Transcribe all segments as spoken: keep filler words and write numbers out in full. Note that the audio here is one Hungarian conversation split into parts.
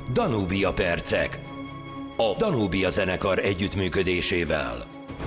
Danubia percek. A Danubia zenekar együttműködésével.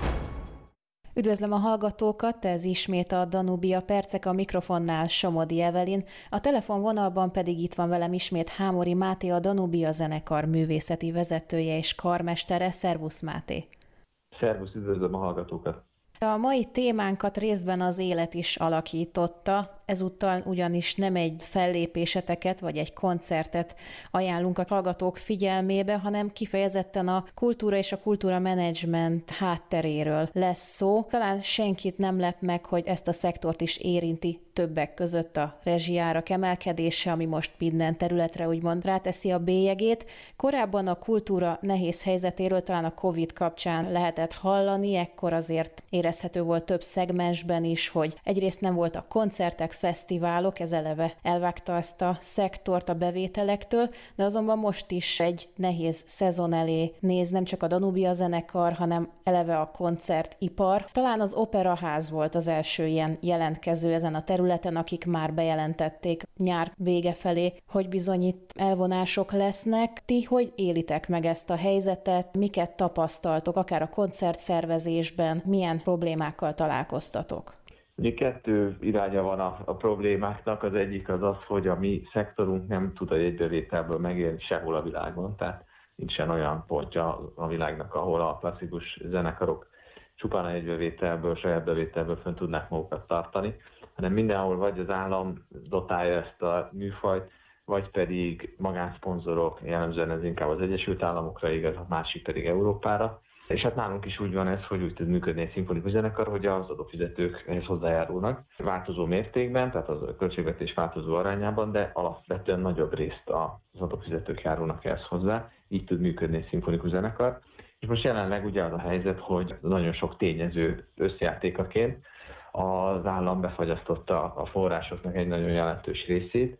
Üdvözlöm a hallgatókat, ez ismét a Danubia percek, a mikrofonnál Somodi Evelin, a telefonvonalban pedig itt van velem ismét Hámori Máté, a Danubia zenekar művészeti vezetője és karmestere. Szervusz Máté! Szervusz, üdvözlöm a hallgatókat! A mai témánkat részben az élet is alakította, ezúttal ugyanis nem egy fellépéseteket vagy egy koncertet ajánlunk a hallgatók figyelmébe, hanem kifejezetten a kultúra és a kultúra menedzsment hátteréről lesz szó. Talán senkit nem lep meg, hogy ezt a szektort is érinti többek között a rezsijárak emelkedése, ami most minden területre úgymond ráteszi a bélyegét. Korábban a kultúra nehéz helyzetéről talán a Covid kapcsán lehetett hallani, ekkor azért érezhető volt több szegmensben is, hogy egyrészt nem voltak koncertek, fesztiválok, ez eleve elvágta ezt a szektort a bevételektől, de azonban most is egy nehéz szezon elé néz nem csak a Danubia zenekar, hanem eleve a koncertipar. Talán az Operaház volt az első ilyen jelentkező ezen a területen, akik már bejelentették nyár vége felé, hogy bizony itt elvonások lesznek. Ti hogy élitek meg ezt a helyzetet? Miket tapasztaltok, akár a koncertszervezésben? Milyen problémákkal találkoztatok? Ugye kettő iránya van a, a problémáknak. Az egyik az az, hogy a mi szektorunk nem tud a jegybevételből megélni sehol a világon, tehát nincsen olyan pontja a világnak, ahol a klasszikus zenekarok csupán a jegybevételből, saját bevételből fönn tudnák magukat tartani, hanem mindenhol vagy az állam dotálja ezt a műfajt, vagy pedig magánszponzorok, jellemzően ez inkább az Egyesült Államokra igaz, a másik pedig Európára. És hát nálunk is úgy van ez, hogy úgy tud működni egy szimfonikus zenekar, hogy az adófizetők ehhez hozzájárulnak változó mértékben, tehát az költségvetés változó arányában, de alapvetően nagyobb részt az adófizetők járulnak ehhez hozzá, így tud működni egy szimfonikus zenekar. És most jelenleg ugye az a helyzet, hogy nagyon sok tényező összjátékaként az állam befagyasztotta a forrásoknak egy nagyon jelentős részét,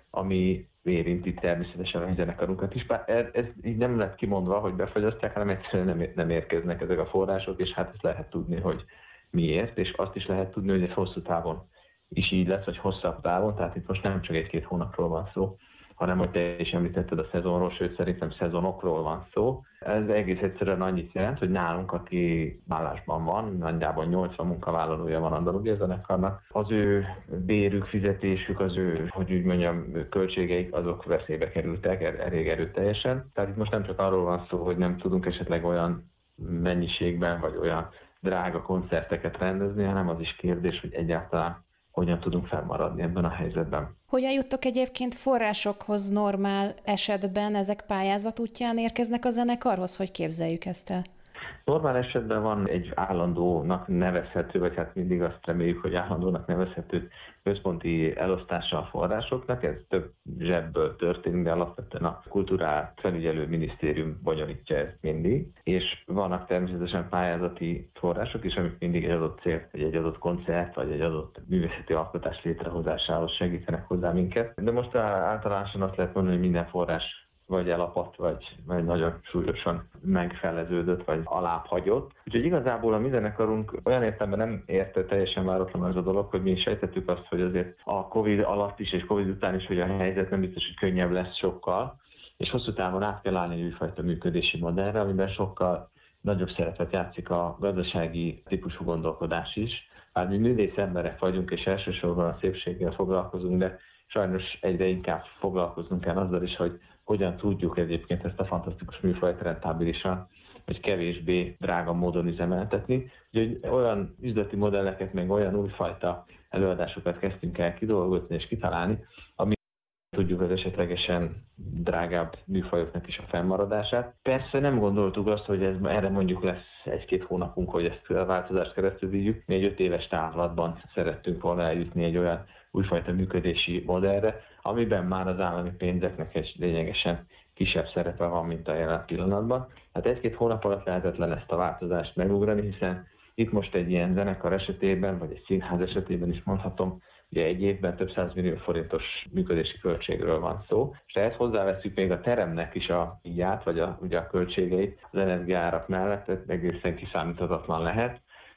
ami érinti természetesen a zenekarunkat is. Bár ez, ez így nem lett kimondva, hogy befagyasztják, hanem egyszerűen nem, nem érkeznek ezek a források, és hát ezt lehet tudni, hogy miért, és azt is lehet tudni, hogy ez hosszú távon is így lesz, vagy hosszabb távon, tehát itt most nem csak egy-két hónapról van szó, hanem, hogy te is említetted a szezonról, sőt szerintem szezonokról van szó. Ez egész egyszerűen annyit jelent, hogy nálunk, aki állásban van, nagyjából nyolcvan munkavállalója van a Danubia zenekarnak, az ő bérük, fizetésük, az ő, hogy úgy mondjam, költségeik, azok veszélybe kerültek elég erőteljesen. Tehát itt most nem csak arról van szó, hogy nem tudunk esetleg olyan mennyiségben, vagy olyan drága koncerteket rendezni, hanem az is kérdés, hogy egyáltalán hogyan tudunk fennmaradni ebben a helyzetben. Hogyan juttok egyébként forrásokhoz normál esetben? Ezek pályázat útján érkeznek a zenekarhoz? Hogy képzeljük ezt el? Normál esetben van egy állandónak nevezhető, vagy hát mindig azt reméljük, hogy állandónak nevezhető központi elosztása a forrásoknak. Ez több zsebből történik, de alapvetően a kultúrát felügyelő minisztérium bonyolítja ezt mindig. És vannak természetesen pályázati források is, amik mindig egy adott cél, vagy egy adott koncert, vagy egy adott művészeti alkotás létrehozásához segítenek hozzá minket. De most általánosan azt lehet mondani, hogy minden forrás vagy elapadt, vagy, vagy nagyon súlyosan megfeleződött, vagy alább hagyott. Úgyhogy igazából a mi zenekarunk olyan értelemben nem érte teljesen váratlan az a dolog, hogy mi sejtettük azt, hogy azért a Covid alatt is és Covid után is, hogy a helyzet nem biztos, hogy könnyebb lesz sokkal, és hosszú távon át kell állni egy újfajta működési modellre, amiben sokkal nagyobb szerepet játszik a gazdasági típusú gondolkodás is. Hát mi művész emberek vagyunk, és elsősorban a szépséggel foglalkozunk, de sajnos egyre inkább foglalkoznunk kell azzal is, hogy hogyan tudjuk egyébként ezt a fantasztikus műfajt rentábilisan, vagy kevésbé drága módon üzemeltetni. Úgyhogy olyan üzleti modelleket, meg olyan újfajta előadásokat kezdtünk el kidolgozni és kitalálni, ami tudjuk az esetlegesen drágább műfajoknak is a fennmaradását. Persze nem gondoltuk azt, hogy ez, erre mondjuk lesz egy-két hónapunk, hogy ezt a változást keresztül vigyük. Mi egy öt éves távlatban szerettünk volna eljutni egy olyan újfajta működési modellre, amiben már az állami pénzeknek egy lényegesen kisebb szerepe van, mint a jelen pillanatban. Hát egy-két hónap alatt lehetetlen ezt a változást megugrani, hiszen itt most egy ilyen zenekar esetében, vagy egy színház esetében is mondhatom, ugye egy évben több százmillió forintos működési költségről van szó, és ehhez hozzáveszünk még a teremnek is a díját, vagy a, ugye a költségeit az energiaárak mellett, egészen kiszámíthatatlan lehet.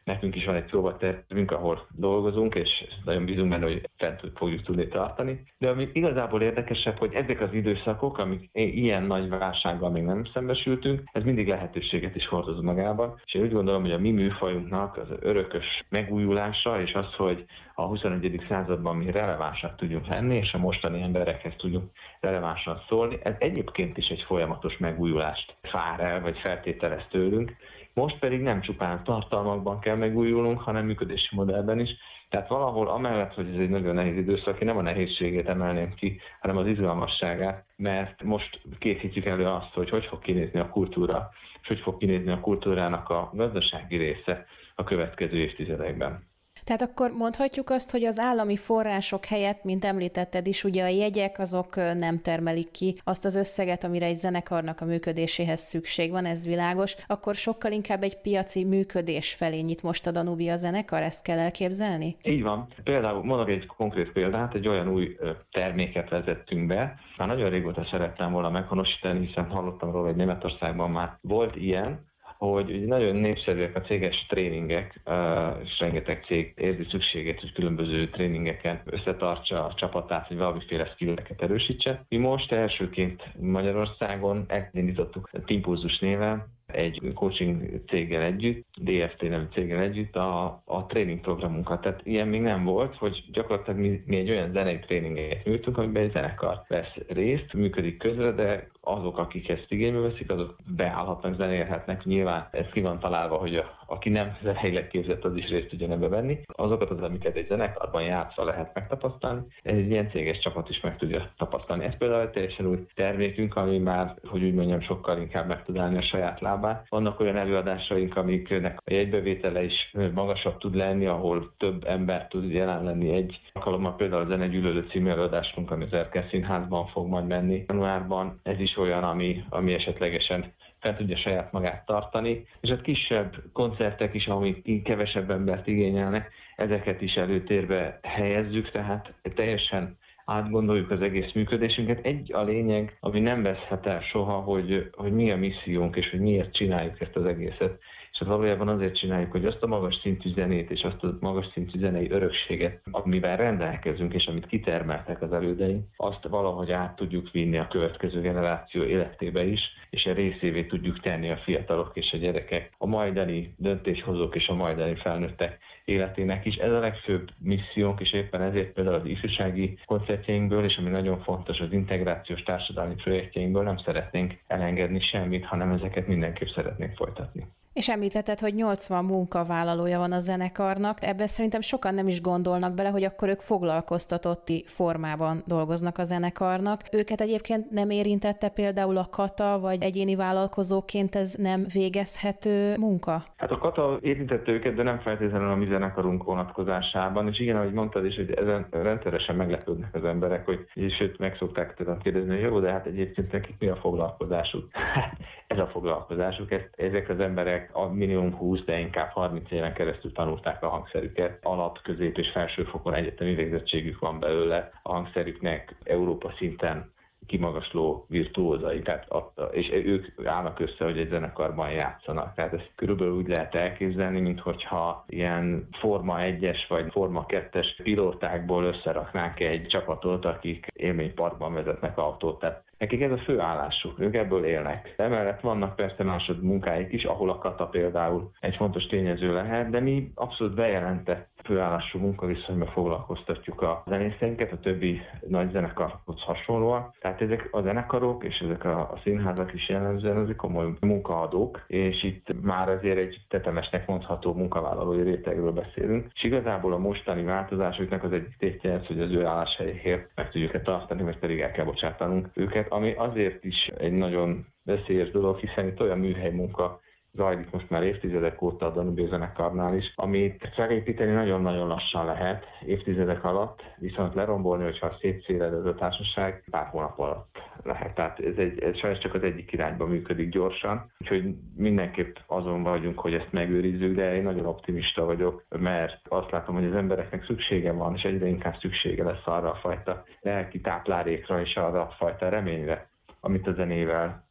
nekünk is van egy próbatervünk, ahol dolgozunk, és nagyon bízunk benne, hogy fent fogjuk tudni tartani. De ami igazából érdekesebb, hogy ezek az időszakok, amik ilyen nagy válsággal még nem szembesültünk, ez mindig lehetőséget is hordoz magában, és én úgy gondolom, hogy a mi műfajunknak az örökös megújulása, és az, hogy a huszonegyedik században mi relevánsak tudjunk lenni, és a mostani emberekhez tudjunk relevánsan szólni, ez egyébként is egy folyamatos megújulást vár el, vagy feltételez tőlünk. Most pedig nem csupán tartalmakban kell megújulnunk, hanem működési modellben is. Tehát valahol amellett, hogy ez egy nagyon nehéz időszak, én nem a nehézségét emelném ki, hanem az izgalmasságát, mert most készítjük elő azt, hogy hogy fog kinézni a kultúra, és hogy fog kinézni a kultúrának a gazdasági része a következő évtizedekben. Tehát akkor mondhatjuk azt, hogy az állami források helyett, mint említetted is, ugye a jegyek azok nem termelik ki azt az összeget, amire egy zenekarnak a működéséhez szükség van, ez világos, akkor sokkal inkább egy piaci működés felé nyit most a Danubia zenekar, ezt kell elképzelni? Így van. Például mondok egy konkrét példát, egy olyan új terméket vezettünk be. Már nagyon régóta szerettem volna meghonosítani, hiszen hallottam róla, hogy Németországban már volt ilyen, hogy nagyon népszerűek a céges tréningek, és rengeteg cég érzi szükségét, hogy különböző tréningeken összetartsa a csapatát, hogy valamiféle skilleket erősítse. Mi most elsőként Magyarországon elindítottuk Timpulzus néven, egy coaching céggel együtt, dé ef té nevű céggel együtt a, a tréning programunkat. Tehát ilyen még nem volt, hogy gyakorlatilag mi, mi egy olyan zenei tréninget nyújtunk, amiben egy zenekar vesz részt, működik közre, de azok, akik ezt igénybe veszik, azok beállhatnak, zenélhetnek. Nyilván ez ki van találva, hogy a, aki nem zeneileg képzett, az is részt tudjon ebbe venni. Azokat az, amiket egy zenekarban játszva lehet megtapasztalni, ez egy ilyen céges csapat is meg tudja tapasztalni. Ez például egy teljesen új termékünk, ami már, hogy úgy mondjam, sokkal inkább meg tud állni a saját lábát. Vannak olyan előadásaink, amiknek a jegybevétele is magasabb tud lenni, ahol több ember tud jelen lenni egy alkalommal. Például a Zenegyűlölő című előadásunk, ami az Erkel Színházban fog majd menni januárban. Ez is olyan, ami, ami esetlegesen fel tudja saját magát tartani, és a kisebb koncertek is, amik kevesebb embert igényelnek, ezeket is előtérbe helyezzük, tehát teljesen átgondoljuk az egész működésünket. Egy a lényeg, ami nem veszhet el soha, hogy, hogy mi a missziónk, és hogy miért csináljuk ezt az egészet. És hát valójában azért csináljuk, hogy azt a magas szintű zenét és azt a magas szintű zenei örökséget, amivel rendelkezünk és amit kitermeltek az elődeink, azt valahogy át tudjuk vinni a következő generáció életébe is, és a részévé tudjuk tenni a fiatalok és a gyerekek, a majdani döntéshozók és a majdani felnőttek életének is. Ez a legfőbb missziónk, és éppen ezért például az ifjúsági koncertjeinkből, és ami nagyon fontos, az integrációs társadalmi projektjeinkből nem szeretnénk elengedni semmit, hanem ezeket mindenképp szeretnénk folytatni. És említetted, hogy nyolcvan munkavállalója van a zenekarnak, ebben szerintem sokan nem is gondolnak bele, hogy akkor ők foglalkoztatotti formában dolgoznak a zenekarnak. Őket egyébként nem érintette például a kata, vagy egyéni vállalkozóként ez nem végezhető munka? Hát a kata érintette őket, de nem feltétlenül a mi zenekarunk vonatkozásában, és igen, ahogy mondtad is, hogy ezen rendszeresen meglepődnek az emberek, hogy és sőt meg szokták tudom kérdezni, hogy jó, de hát egyébként nekik mi a foglalkozásuk? Ez a foglalkozásuk, ezt, ezek az emberek a minimum húsz, de inkább harminc éven keresztül tanulták a hangszerüket. Alap, közép és felsőfokon egyetemi végzettségük van belőle. A hangszerüknek Európa szinten kimagasló virtuózai, tehát a, és ők állnak össze, hogy egy zenekarban játszanak. Tehát ezt körülbelül úgy lehet elképzelni, minthogyha ilyen Forma egyes vagy Forma kettes pilótákból összeraknánk egy csapatot, akik élményparkban vezetnek autót. Tehát nekik ez a fő állásuk, ők ebből élnek. Emellett vannak persze másod munkáik is, ahol a kata például egy fontos tényező lehet, de mi abszolút bejelentett főállású munkaviszonyban foglalkoztatjuk a zenészeinket, a többi nagy zenekarhoz hasonlóan. Tehát ezek a zenekarok és ezek a, a színházak is jellemzően ezek komoly munkaadók, és itt már azért egy tetemesnek mondható munkavállalói rétegről beszélünk. És igazából a mostani változásoknak az egyik tétje ez, hogy az ő álláshelyéért meg tudjuk-e tartani, vagy pedig el kell bocsátanunk őket, ami azért is egy nagyon veszélyes dolog, hiszen itt olyan műhely munka zajlik most már évtizedek óta a Danubia zenekarnál is, amit felépíteni nagyon-nagyon lassan lehet évtizedek alatt, viszont lerombolni, hogyha szétszéledez a társaság, pár hónap alatt lehet. Tehát ez, egy, ez sajnos csak az egyik irányba működik gyorsan, úgyhogy mindenképp azon vagyunk, hogy ezt megőrizzük, de én nagyon optimista vagyok, mert azt látom, hogy az embereknek szüksége van, és egyre inkább szüksége lesz arra a fajta lelki táplálékra és arra a fajta reményre, amit a zenével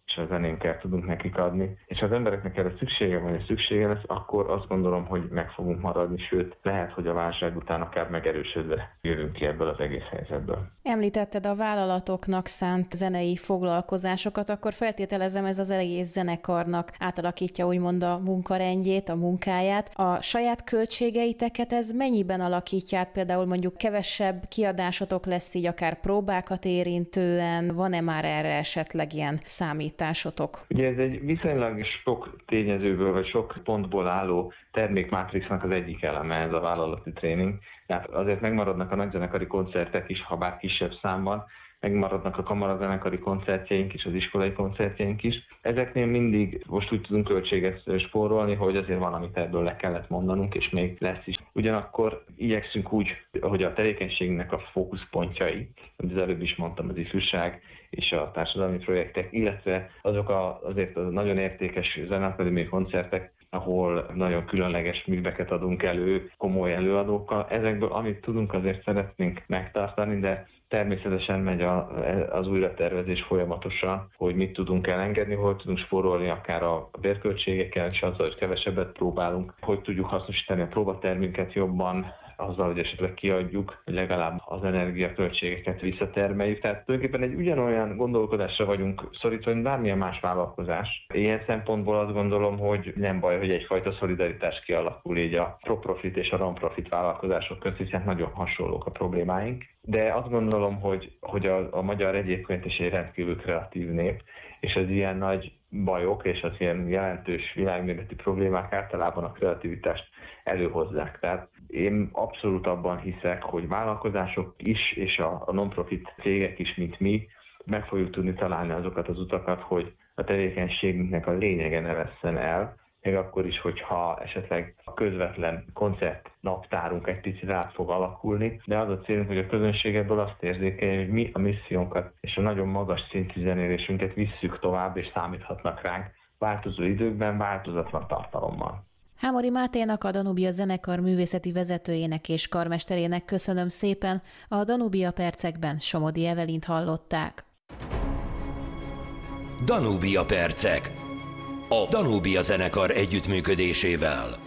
és a zenénkkel tudunk nekik adni. És ha az embereknek erre szüksége van, és szüksége lesz, akkor azt gondolom, hogy meg fogunk maradni, sőt, lehet, hogy a válság után akár megerősödve jövünk ki ebből az egész helyzetből. Említetted a vállalatoknak szánt zenei foglalkozásokat, akkor feltételezem, ez az egész zenekarnak átalakítja úgymond a munkarendjét, a munkáját. A saját költségeiteket ez mennyiben alakítja át? Például mondjuk kevesebb kiadásotok lesz így akár próbákat érintően, van-e már erre esetleg ilyen számításotok? Ugye ez egy viszonylag sok tényezőből, vagy sok pontból álló termékmátrixnak az egyik eleme, ez a vállalati tréning. Tehát azért megmaradnak a nagyzenekari koncertek is, ha bár kisebb számban, megmaradnak a kamarazenekari koncertjeink is, az iskolai koncertjeink is. Ezeknél mindig most úgy tudunk költséget spórolni, hogy azért van, amit ebből le kellett mondanunk, és még lesz is. Ugyanakkor igyekszünk úgy, hogy a tevékenységnek a fókuszpontjai, amit az előbb is mondtam, az ifjúság és a társadalmi projektek, illetve azok a, azért az nagyon értékes zeneakadémiai koncertek, ahol nagyon különleges műveket adunk elő, komoly előadókkal. Ezekből, amit tudunk, azért szeretnénk megtartani, de természetesen megy a, az újratervezés folyamatosan, hogy mit tudunk elengedni, hol tudunk spórolni akár a bérköltségekkel, és azzal, hogy kevesebbet próbálunk, hogy tudjuk hasznosítani a próbatermünket jobban, azzal, hogy esetleg kiadjuk, hogy legalább az energiaköltségeket visszatermeljük. Tehát tulajdonképpen egy ugyanolyan gondolkodásra vagyunk szorítva, mint bármilyen más vállalkozás. Ilyen szempontból azt gondolom, hogy nem baj, hogy egyfajta szolidaritás kialakul így a pro-profit és a non-profit vállalkozások között, hiszen nagyon hasonlók a problémáink. De azt gondolom, hogy, hogy a, a magyar egyébként is egy rendkívül kreatív nép, és az ilyen nagy bajok és az ilyen jelentős világméretű problémák általában a kreativitást előhozzák. Tehát én abszolút abban hiszek, hogy vállalkozások is, és a, a non-profit cégek is, mint mi, meg fogjuk tudni találni azokat az utakat, hogy a tevékenységünknek a lényege ne vesszen el, még akkor is, hogyha esetleg a közvetlen koncertnaptárunk egy picit át fog alakulni, de az a célunk, hogy a közönség ebből azt érzékelje, hogy mi a missziónkat és a nagyon magas szintű zenélésünket visszük tovább, és számíthatnak ránk változó időkben, változatlan tartalommal. Hámori Máténak, a Danubia zenekar művészeti vezetőjének és karmesterének köszönöm szépen, a Danubia percekben Somodi Evelint hallották. Danubia percek. A Danubia zenekar együttműködésével.